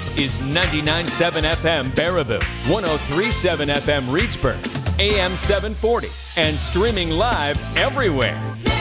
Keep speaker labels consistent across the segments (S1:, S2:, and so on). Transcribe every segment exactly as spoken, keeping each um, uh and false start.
S1: This is ninety-nine point seven F M Baraboo, one oh three point seven F M Reedsburg, A M seven forty, and streaming live everywhere.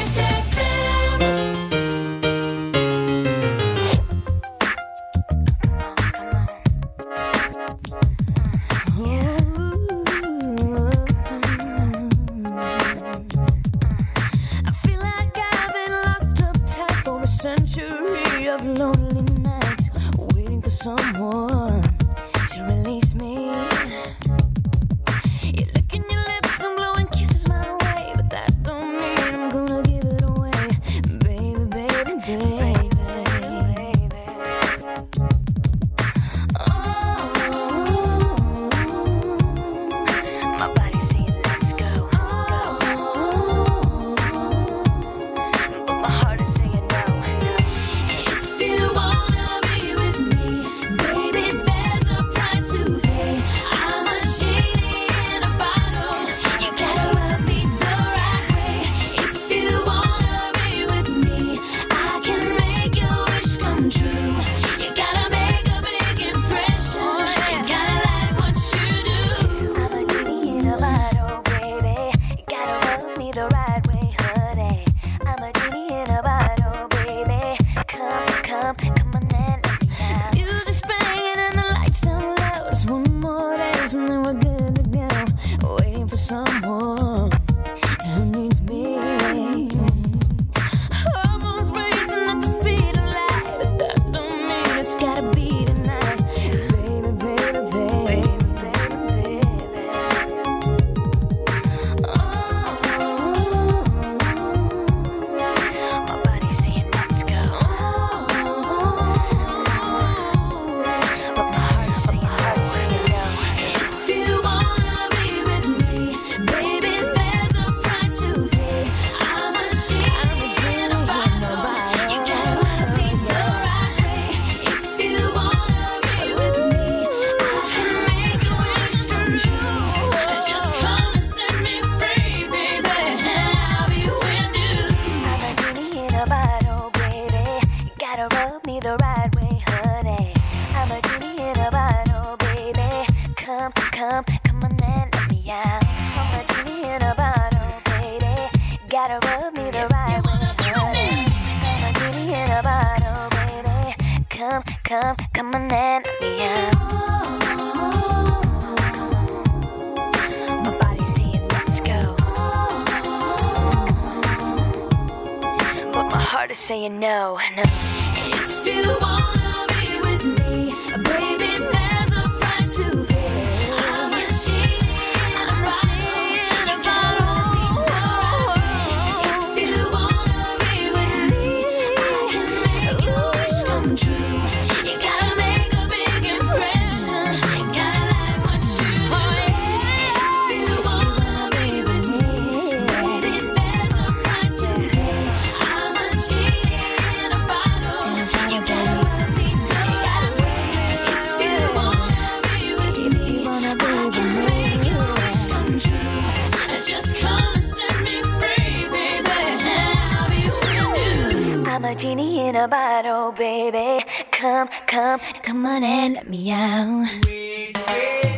S2: Saying no, no. If you wanna be with me, baby, there's a price to pay. I'm a cheating, I'm a cheating, you gotta be alright. If you wanna be with me, I can make your wish come true. You gotta make a big impression, gotta like what you do. If you wanna be with me, baby, there's a price to pay. I'm a cheating. I'm a genie in a bottle, baby. Come, come, come on and let me out. Wait, wait.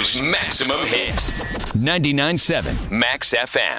S1: Chicago's maximum hits. ninety-nine point seven Max F M.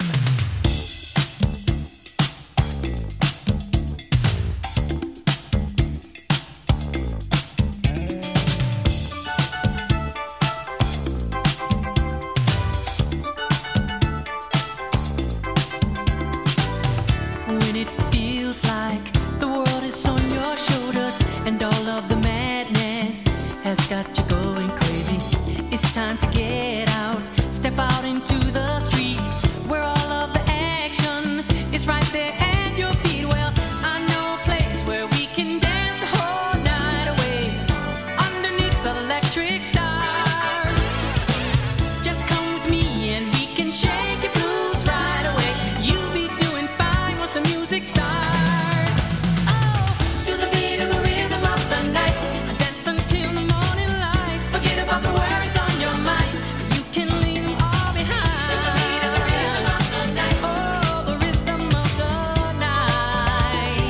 S3: When it feels like the world is on your shoulders and all of the madness has got you going crazy, it's time to get out, step out into the street where all of the action is right there at your feet. Well, I know a place where we can dance the whole night away underneath the electric stars. Just come with me and we can shake your blues right away. You'll be doing fine once the music starts. Oh, feel the beat of the rhythm of the night. Dance until the morning light. Forget about the worries on your mind. You can leave them all behind. Feel the beat of the rhythm of the night. Oh, the rhythm of the night.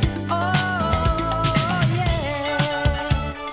S3: Oh, yeah.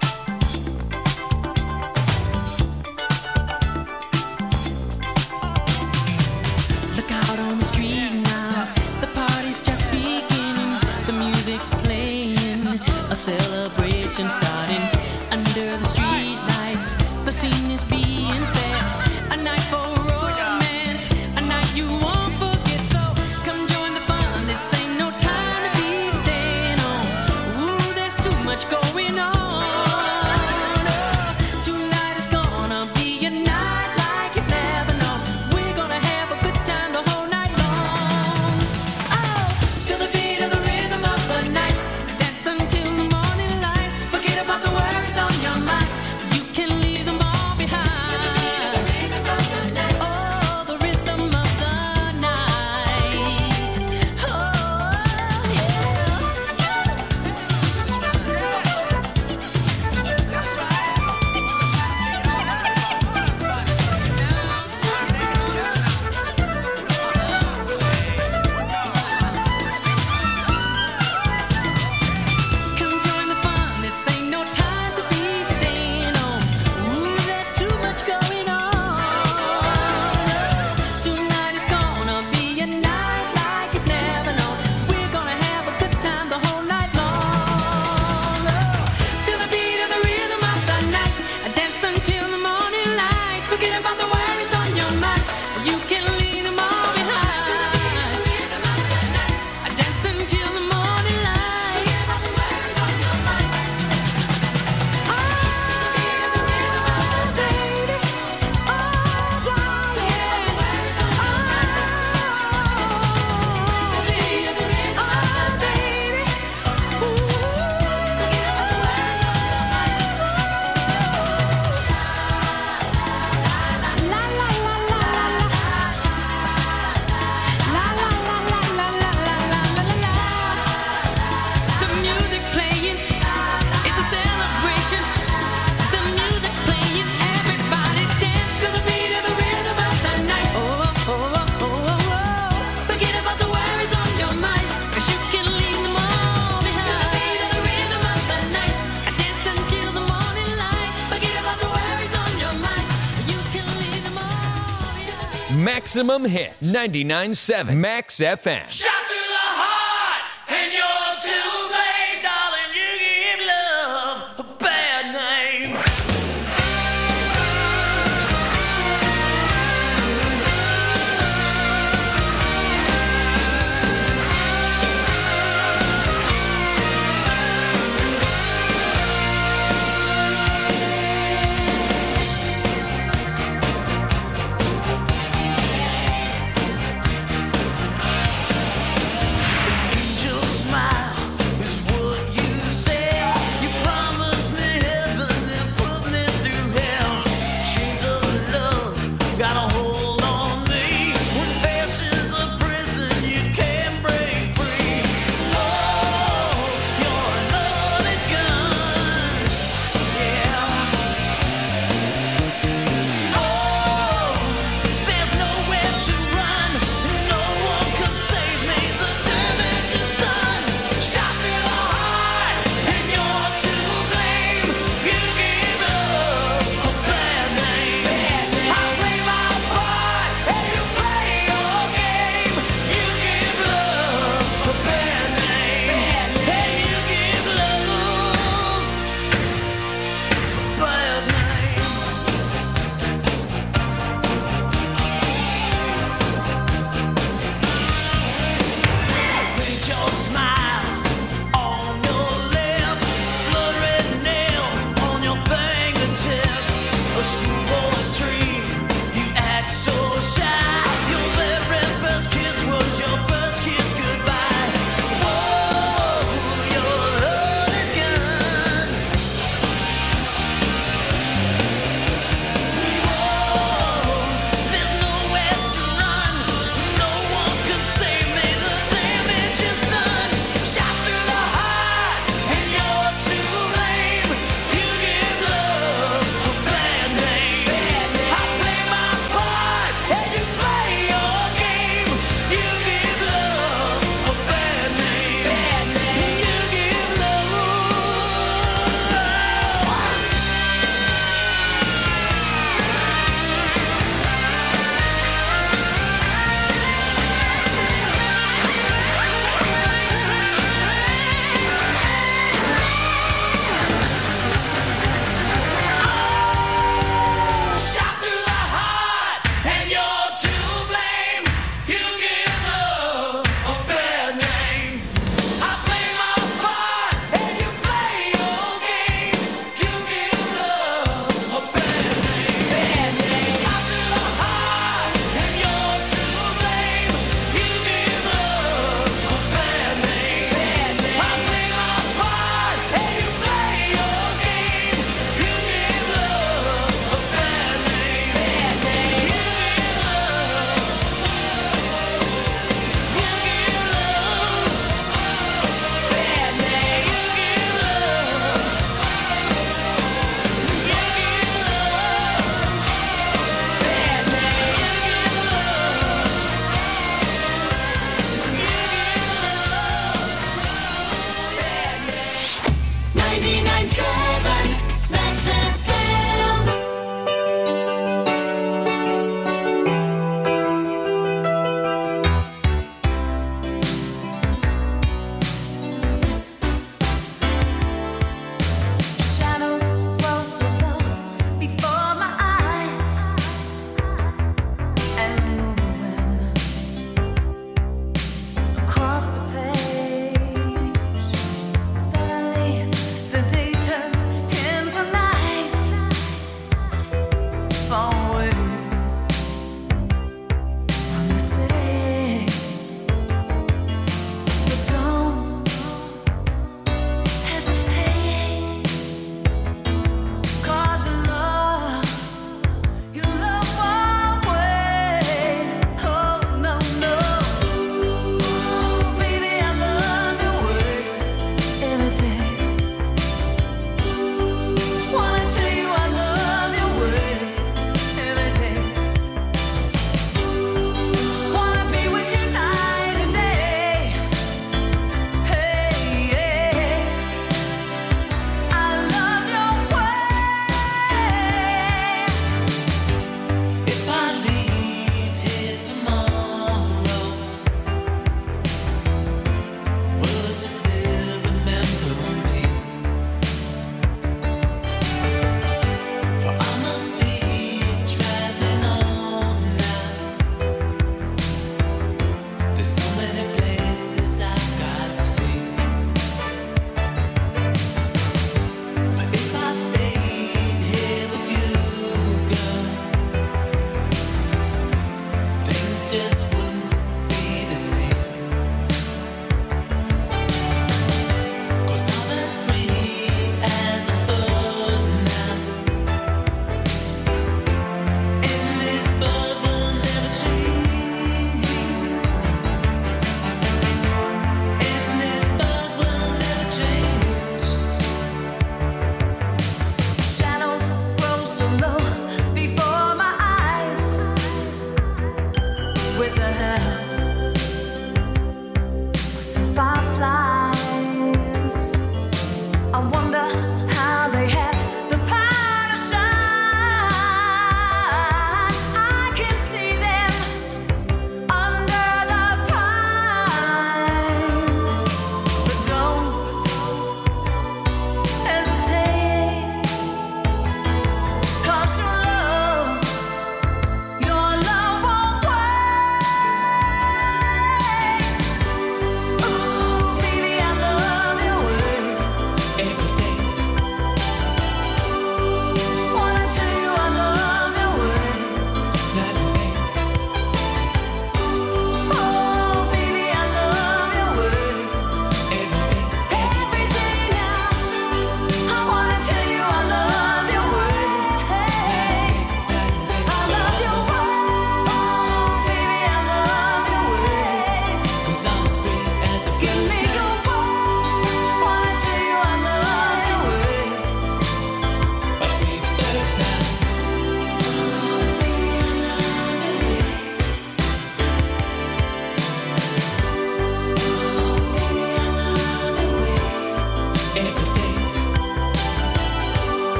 S3: Look out on the street now, the party's just beginning. The music's playing, a celebration starting. Under the street lights, the scene is being set. A night for romance, a night you won't forget. So come join the fun, this ain't no time to be staying home. Ooh, there's too much going on. Oh, tonight is gonna be a night like you've never known. We're gonna have a good time the whole night long. Oh, feel the beat of the rhythm of the night. Dance until the morning light. Forget about the worries on your mind. You can leave them all behind. Feel the beat of the rhythm of the night. Oh, the rhythm of the night. Oh, yeah. That's Come join the fun, this ain't no time to be staying home. Ooh, there's too much going on. Tonight is gonna be a night like you've never known. We're gonna have a good time the whole night long. Feel the beat of the rhythm of the night. Dance until the morning light. Forget about the worries on your mind. You can leave them all behind. Dance until the morning light. Forget about the worries on your mind. Oh, feel the beat of the rhythm of the baby. Oh, darling. Oh, the beat of the rhythm of the baby. Ooh, forget about the worries on your mind. La la la la la la. La la la la la la la la la la. The music's playing, it's a celebration. The music's playing, everybody dance to the beat of the rhythm of the night. Oh, oh, oh, oh, oh, oh. Forget about the worries on your mind, 'cause you can leave them all behind. The beat of the rhythm of the night. Dance until the morning light. Forget about the worries on your mind. You can leave them all behind.
S1: Maximum hits. ninety-nine point seven Max F M.
S4: Shot to the heart, and you're too late, darling. You give love a bad name.
S2: ninety-nine seven, that's F M. Shadows fall so low before my eyes and moving across the page. Suddenly the day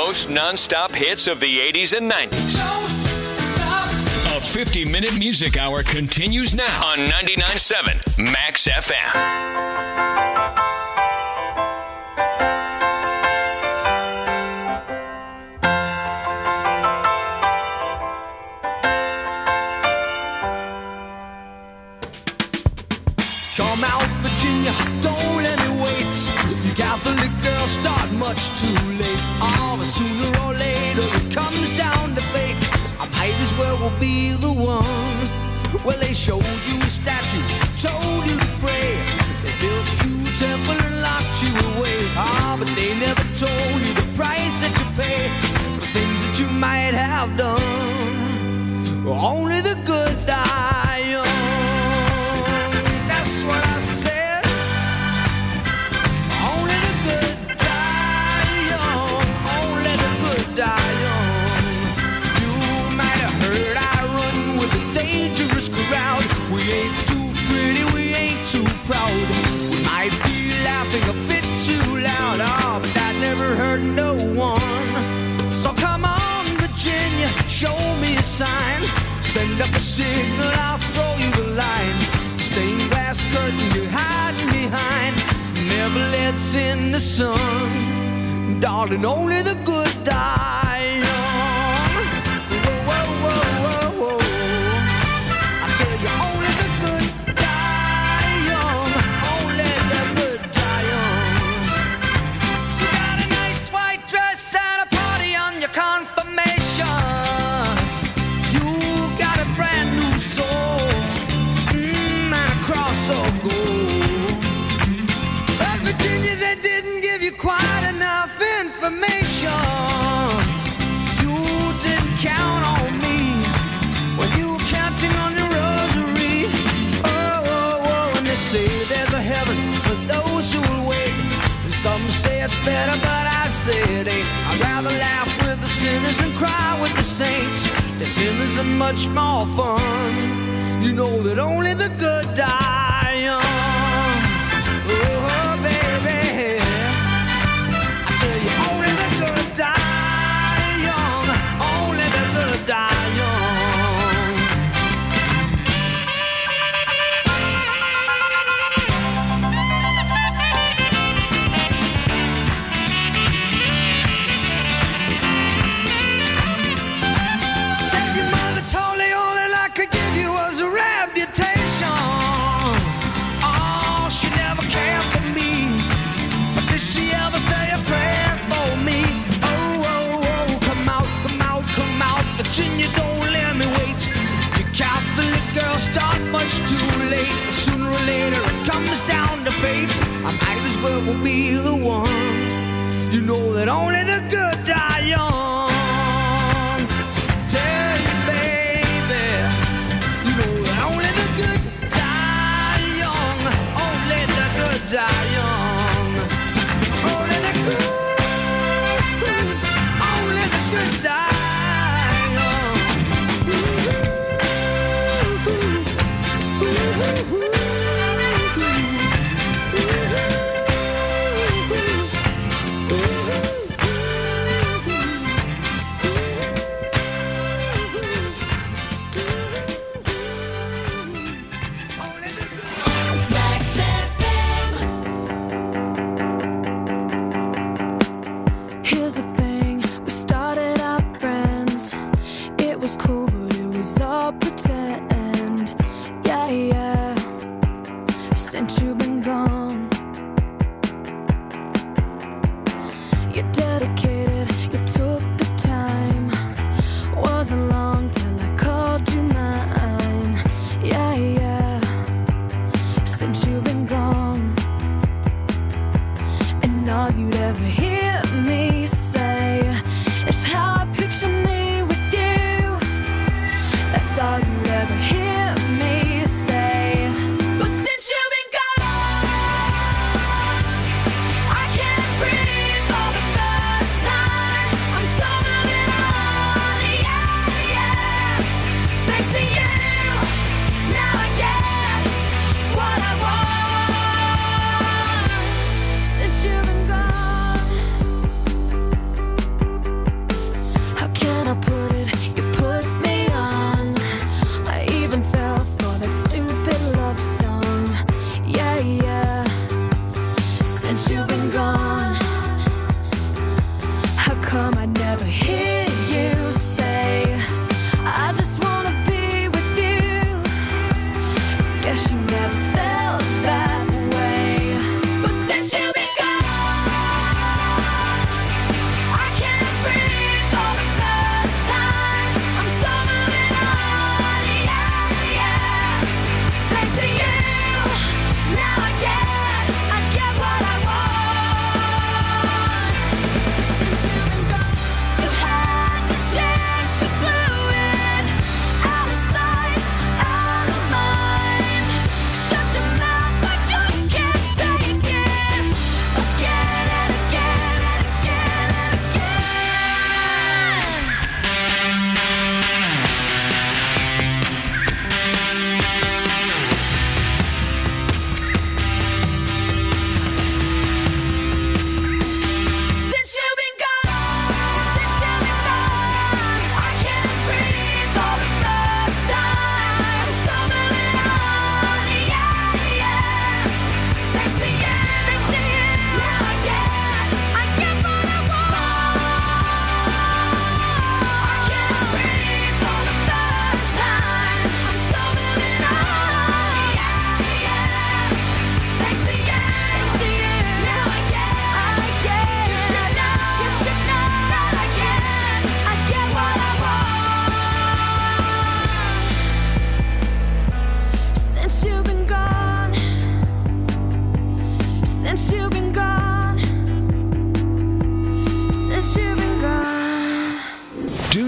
S1: most non-stop hits of the eighties and nineties. A fifty-minute music hour continues now on ninety-nine point seven Max F M.
S5: Come out, Virginia, don't let me wait. You Catholic girls start much too late. Oh, but sooner or later it comes down to fate. I might as well will be the one. Well, they showed you a statue, told you to pray. They built you a temple and locked you away. Ah, oh, but they never told you the price that you pay for things that you might have done. Only the good die young. What I said, only the good die young, only the good die young. You might have heard I run with a dangerous crowd. We ain't too pretty, we ain't too proud. We might be laughing a bit too loud, oh, but that never hurt no one. So come on, Virginia, show me a sign. Send up a signal, I'll throw you the line. Stained glass curtain you're hiding behind never lets in the sun. Darling, only the good die young. Whoa, whoa, whoa, whoa, whoa. I tell you, only the good die young. Only the good die young. You got a nice white dress at a party on your confirmation. You got a brand new soul. Cross or gold. But Virginia, they didn't give you quite enough information. You didn't count on me when you were counting on your rosary. Oh, oh, oh, and they say there's a heaven for those who will wait. And some say it's better, but I say it ain't. I'd rather laugh with the sinners than cry with the saints. The sinners are much more fun. You know that only the good die young. Oh, baby, I tell you, only the good die young. Only the good die young. Said your mother told me all that I could give you was a reputation. Oh, she never cared for me, but did she ever say a prayer for me? Oh, oh, oh, come out, come out, come out, Virginia, don't let me wait. You Catholic girls start much too late. Sooner or later it comes down to fate. I might as well be the one. You know that only the good die young. Tell you, baby, you know that only the good die young. Only the good die young. Only the good, only the good die young. Ooh, ooh, ooh, ooh.
S2: Here's the thing, we started out friends. It was cool, but it was all pretend. Yeah, yeah. Since you've been gone, you're dedicated, you took the time. Wasn't long till I called you mine. Yeah, yeah. Since you've been gone, and all you'd ever hear me say is how I picture me with you. That's all you'd ever hear me say. But since you've been gone, I can't breathe for the first time. I'm so moving on, yeah, yeah. Thanks to you, now I get what I want. Since you've been gone,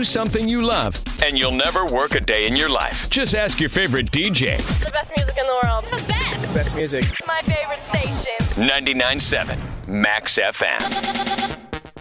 S1: something you love, and you'll never work a day in your life. Just ask your favorite D J.
S6: The best music in the world. The best.
S7: Best music.
S6: My favorite station.
S1: ninety-nine point seven Max F M.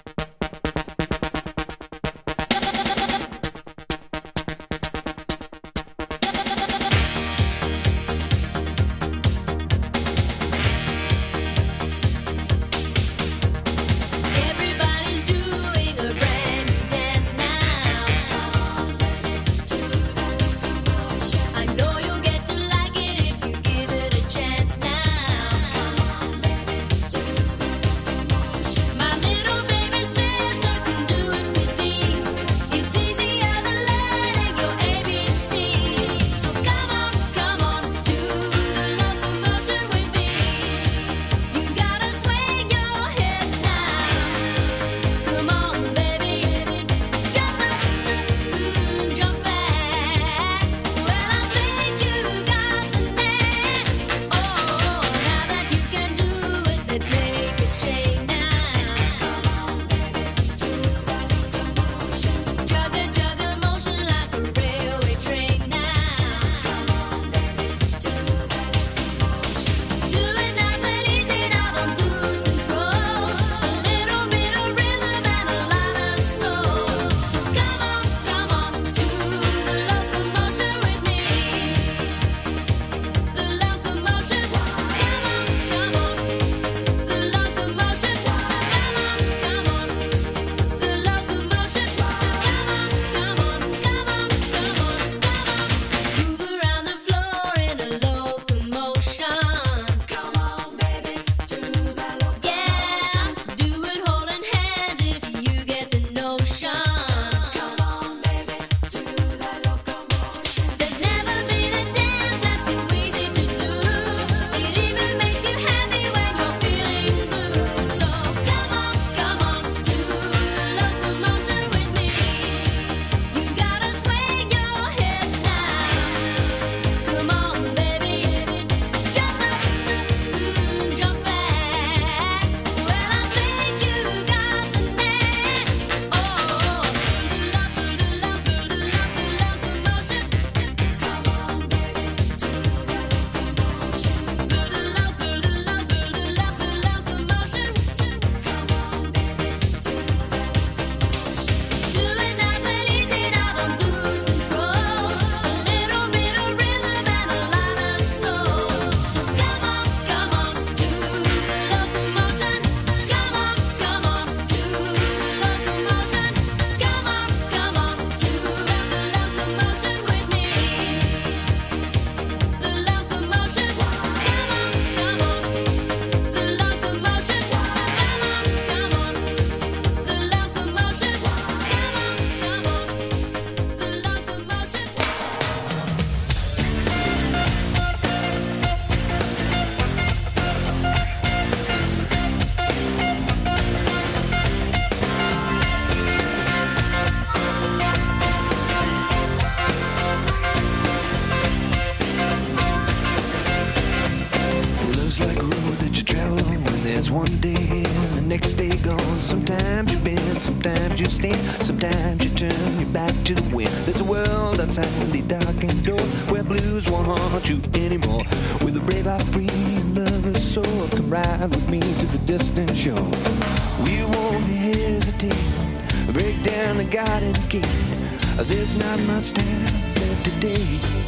S5: Sometimes you stand, sometimes you turn your back to the wind. There's a world outside the darkened door where blues won't haunt you anymore. With a brave heart, free lover's soul, come ride with me to the distant shore. We won't hesitate, break down the garden gate. There's not much time left today.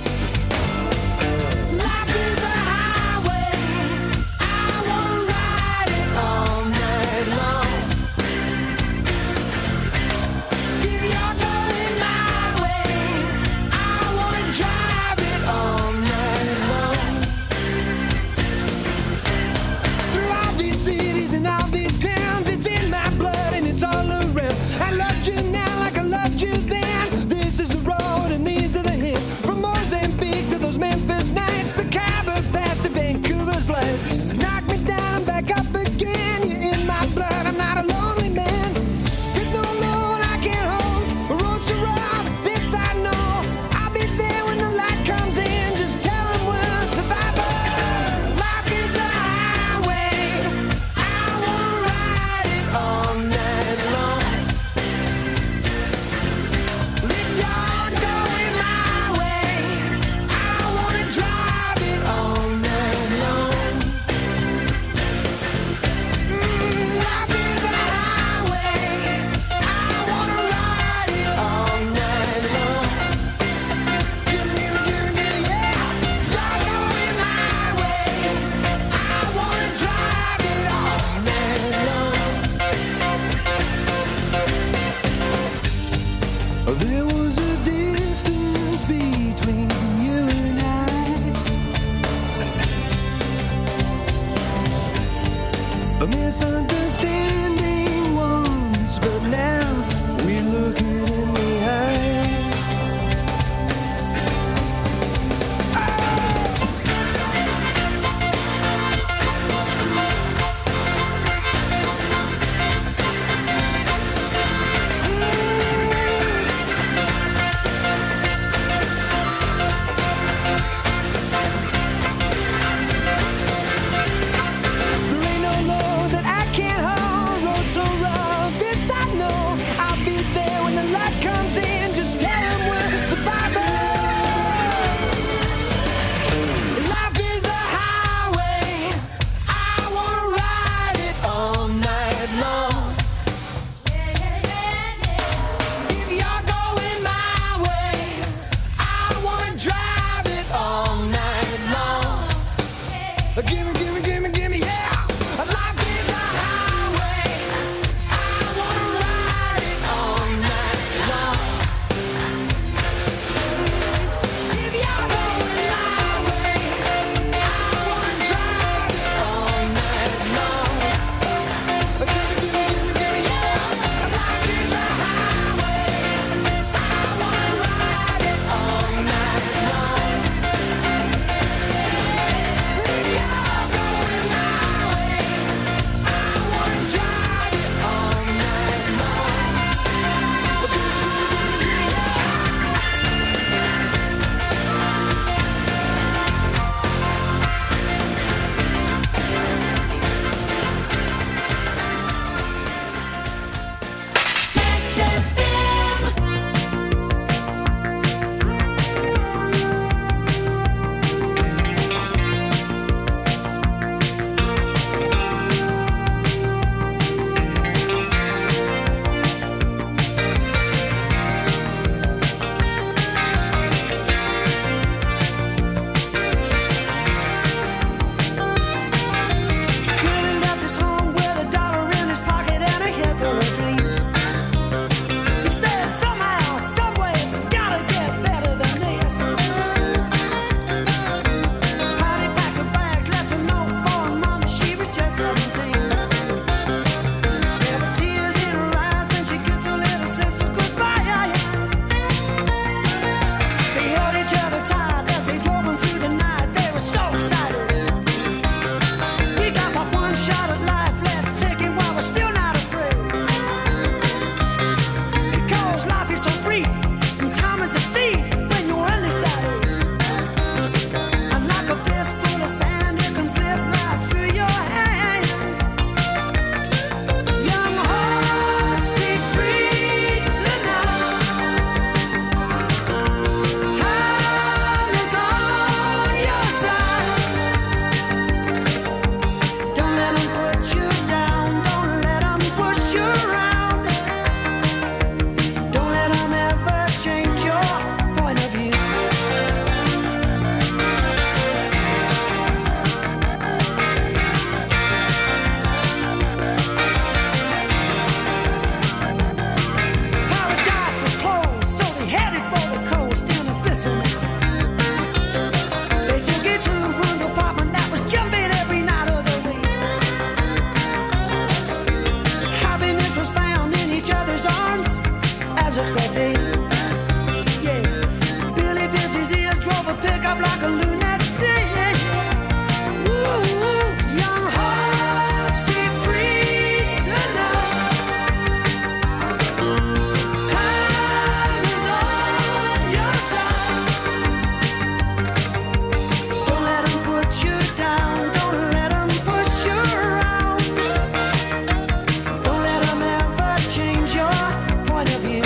S5: Life is a highway, I wanna ride it all night long. If you're going my way, I wanna drive it all night long. Through all these cities and all these towns, it's in my blood and it's all around. I loved you now like I loved you then. This is the road and these are the hills. From Moses square day. Yeah, Billy pierced his ears, drove a pickup like a lunatic. Ooh, young hearts be free tonight. Time is on your side. Don't let 'em put you down. Don't let 'em push you around. Don't let 'em ever change your point of view.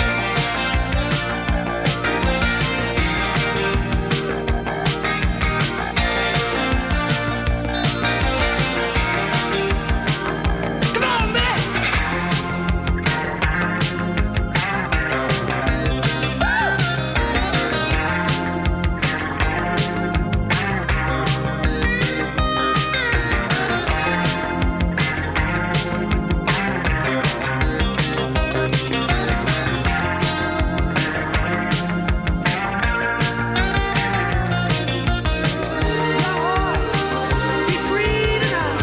S5: Come on, man! Be free tonight.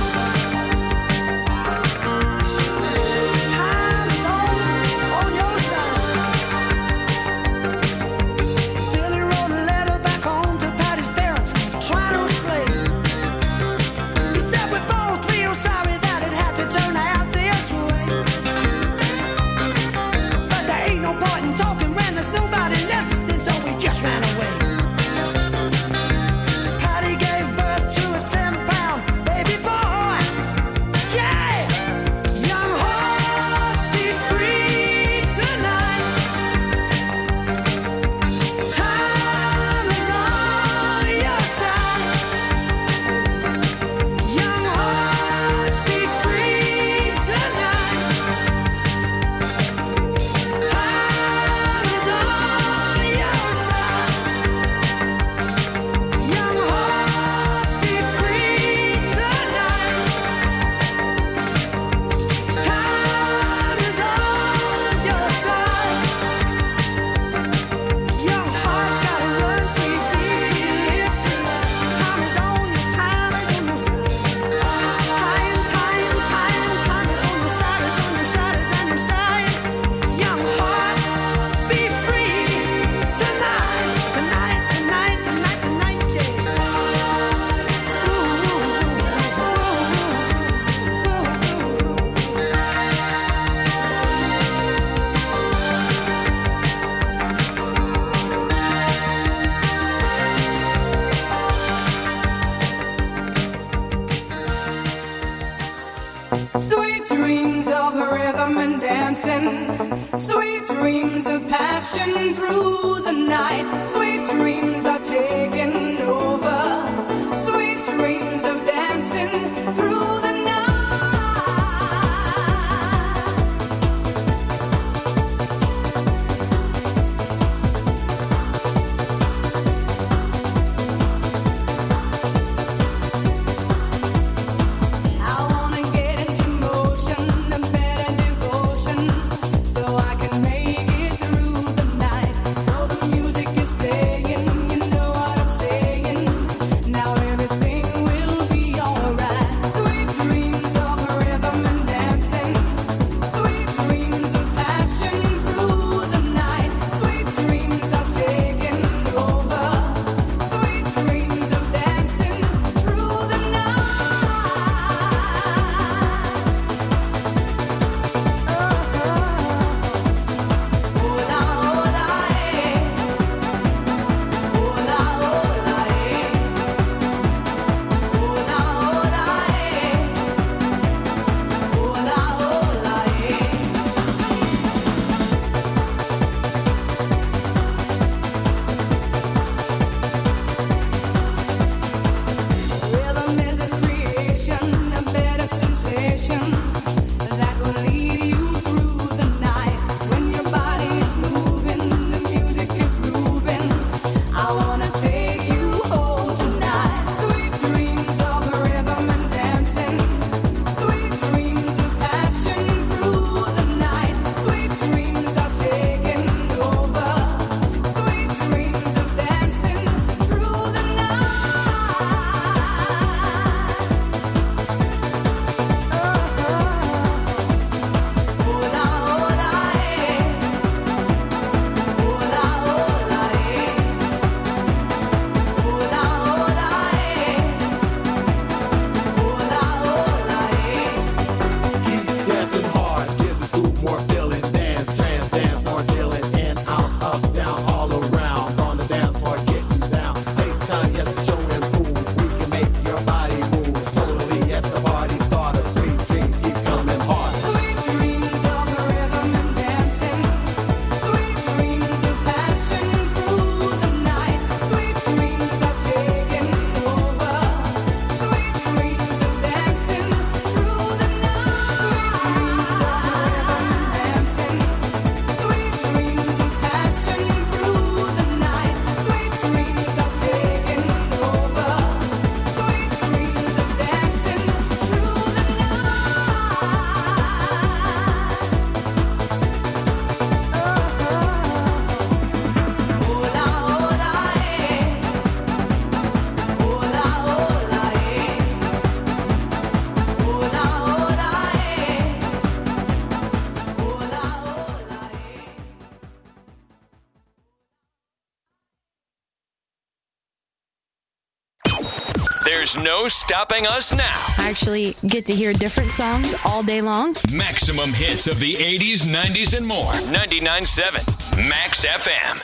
S5: Time is on, on your side. Billy wrote a letter back home to Patty's parents, trying to explain. He said we both feel sorry that it had to turn out this way. But there ain't no point in talking when there's nobody listening, so we just ran away. Patty gave birth to a ten-pound baby boy. Yeah! Young hearts be free tonight. Time is on your side. Young hearts be free tonight. Time is on your side. Young hearts be free tonight. Time is on your side. Young hearts gotta run free, free, live tonight. Time is on your, time is on your side. Time, time, time, time is on your side, is on your side, is on your side. Young hearts be free tonight, tonight, tonight, tonight, tonight, yeah.
S7: Sweet dreams of rhythm and dancing, sweet dreams of passion through the night, sweet dreams are taking over, sweet dreams of dancing through the night. I wanna get into motion, a better devotion, so I can make it through the night. So the music is playing, you know what I'm saying. Now everything will be alright. Sweet
S1: There's no stopping us now.
S8: I actually get to hear different songs all day long.
S1: Maximum hits of the eighties, nineties, and more. ninety-nine point seven Max F M.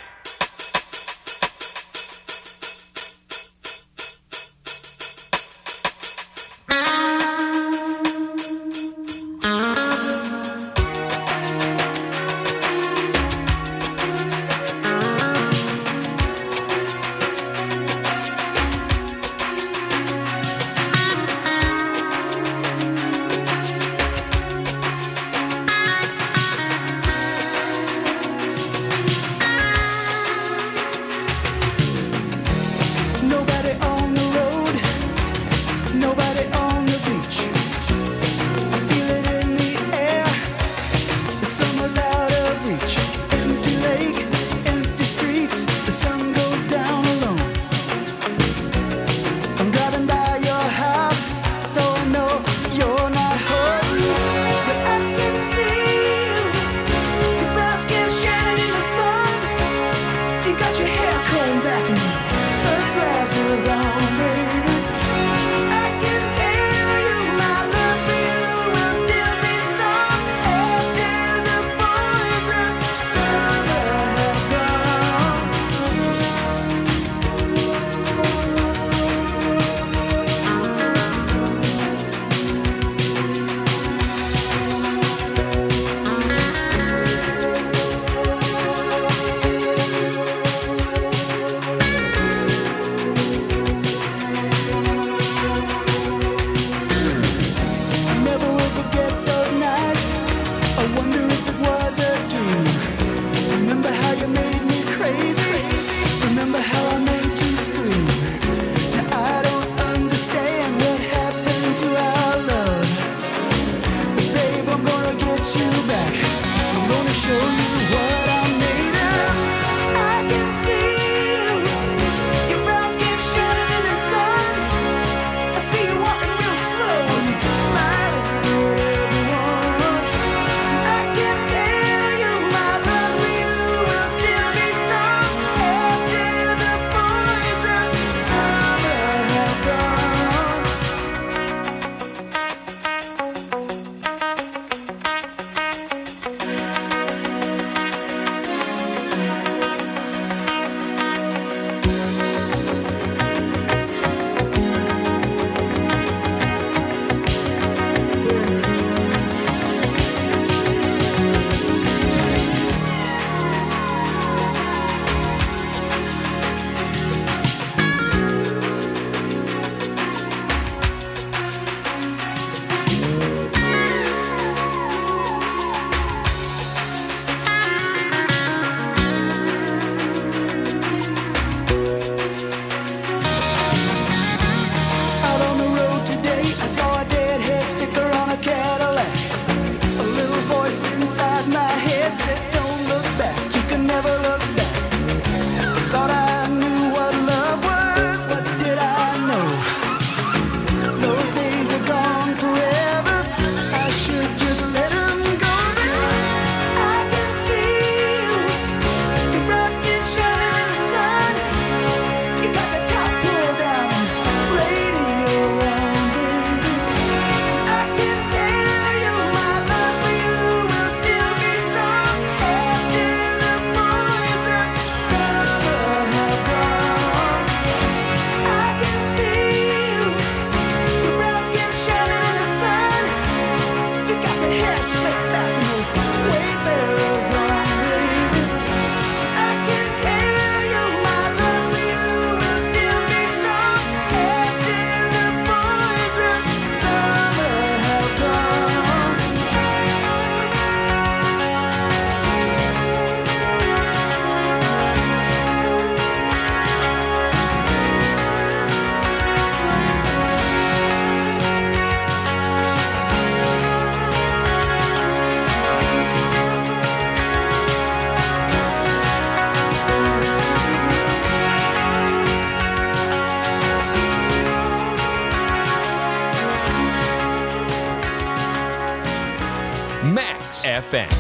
S1: Max F M.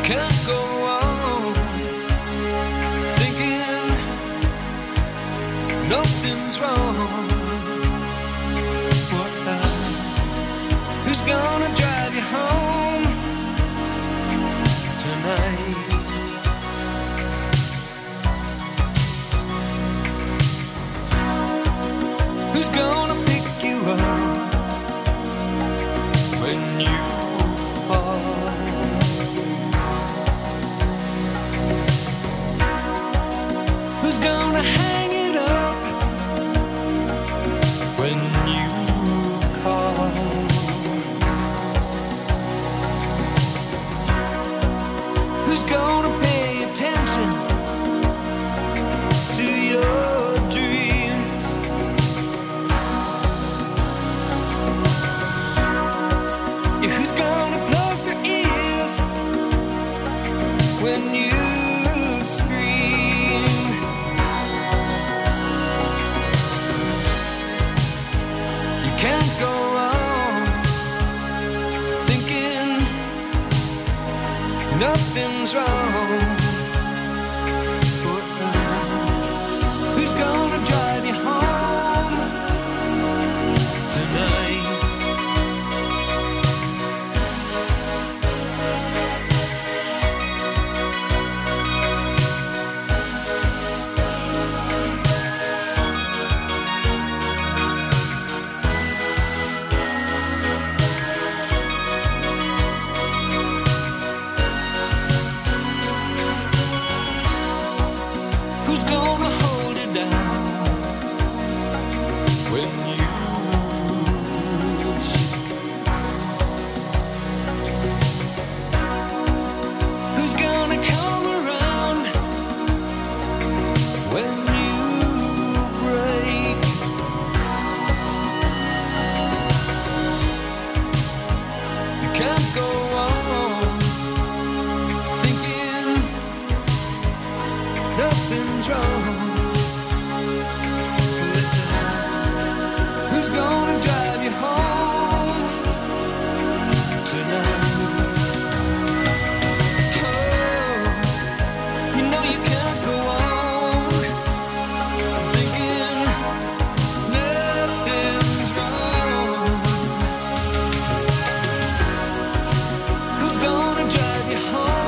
S5: can't go on thinking nothing's wrong. What, uh, who's gonna drive you home tonight? Who's gonna pick you up when you fall? Who's gonna hang it up when you call? Who's gonna pay attention to your dreams? Yeah, who's gonna plug their ears when you scream? You can't go on thinking nothing's wrong. Who's gonna drive you home tonight? Who's gonna hold it down when you shake? Who's gonna come around when you break? You can't go on thinking nothing's wrong. Who's gonna drive you home tonight? Oh, you know you can't go on thinking nothing's wrong. Who's gonna drive you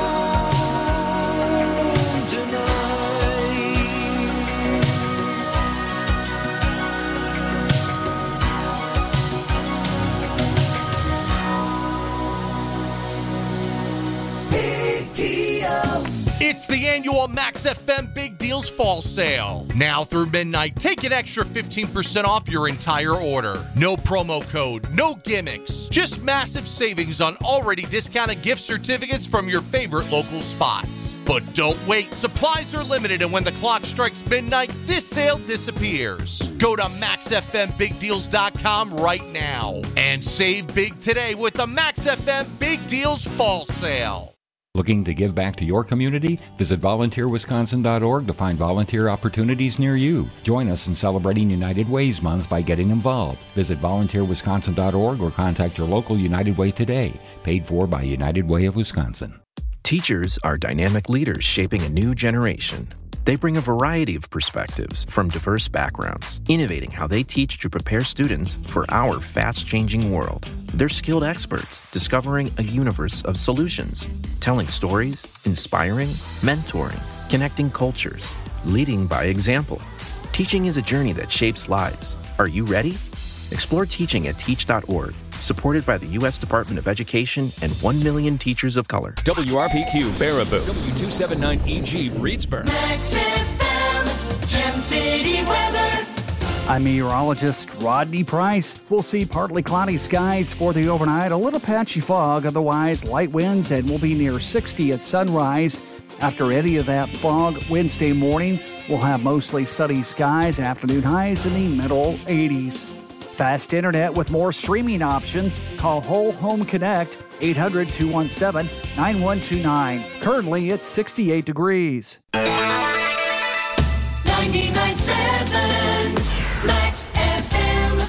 S5: home tonight?
S9: Big deals.
S10: It's the annual Max F M Big Deals Fall Sale. Now through midnight, take an extra fifteen percent off your entire order. No promo code, no gimmicks, just massive savings on already discounted gift certificates from your favorite local spots. But don't wait, supplies are limited, and when the clock strikes midnight, this sale disappears. Go to max f m big deals dot com right now and save big today with the Max F M Big Deals Fall Sale.
S11: Looking to give back to your community? Visit volunteer wisconsin dot org to find volunteer opportunities near you. Join us in celebrating United Ways Month by getting involved. Visit volunteer wisconsin dot org or contact your local United Way today. Paid for by United Way of Wisconsin.
S12: Teachers are dynamic leaders shaping a new generation. They bring a variety of perspectives from diverse backgrounds, innovating how they teach to prepare students for our fast-changing world. They're skilled experts, discovering a universe of solutions, telling stories, inspiring, mentoring, connecting cultures, leading by example. Teaching is a journey that shapes lives. Are you ready? Explore teaching at teach dot org. Supported by the U S Department of Education and one million teachers of color.
S1: W R P Q Baraboo. W two seventy-nine E G Reedsburg.
S4: Max F M, Gem City weather.
S13: I'm meteorologist Rodney Price. We'll see partly cloudy skies for the overnight, a little patchy fog, otherwise light winds, and we'll be near sixty at sunrise. After any of that fog, Wednesday morning, we'll have mostly sunny skies, afternoon highs in the middle eighties. Fast internet with more streaming options. Call Whole Home Connect, eight hundred, two one seven, nine one two nine. Currently, it's sixty-eight degrees.
S4: ninety-nine point seven Max F M.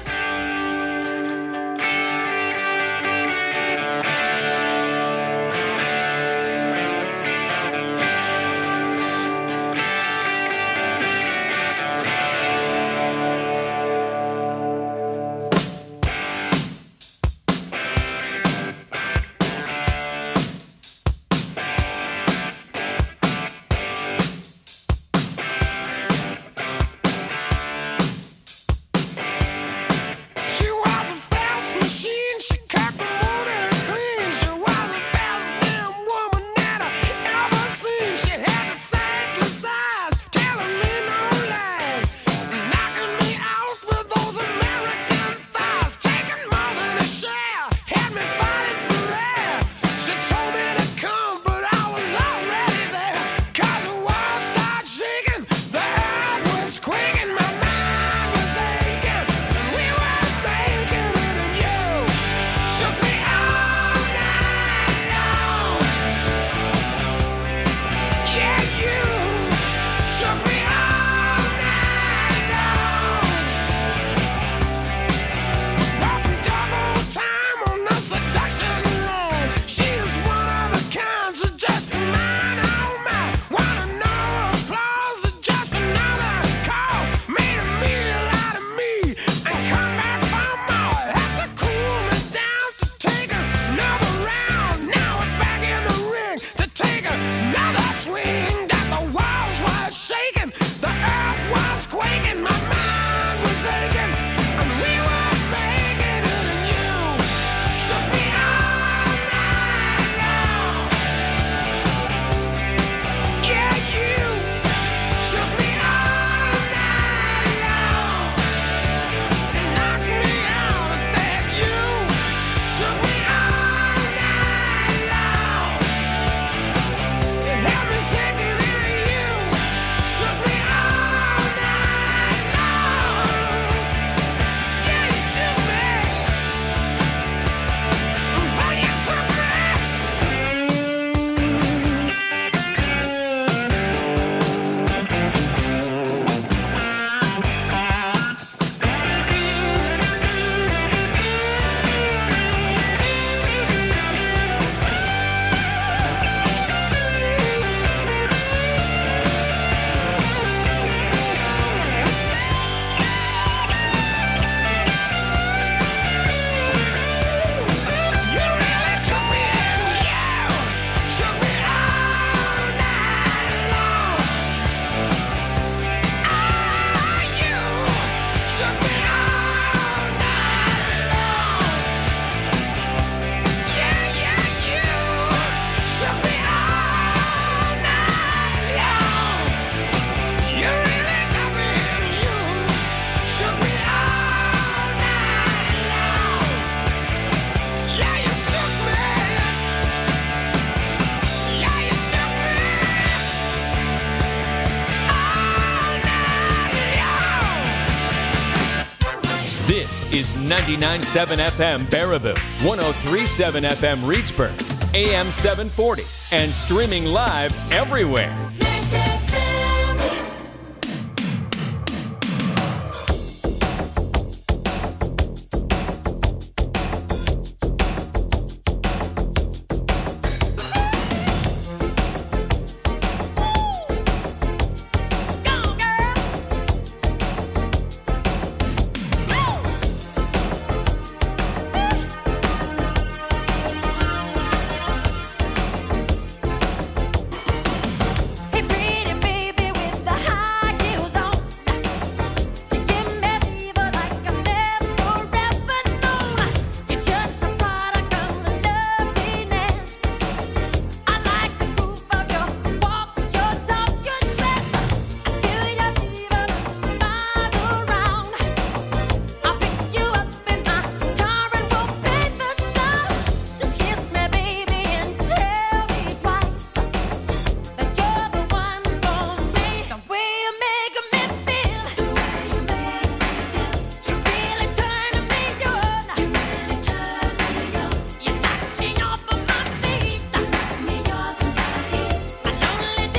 S1: is ninety-nine point seven F M Baraboo, one oh three point seven F M Reedsburg, A M seven forty, and streaming live everywhere.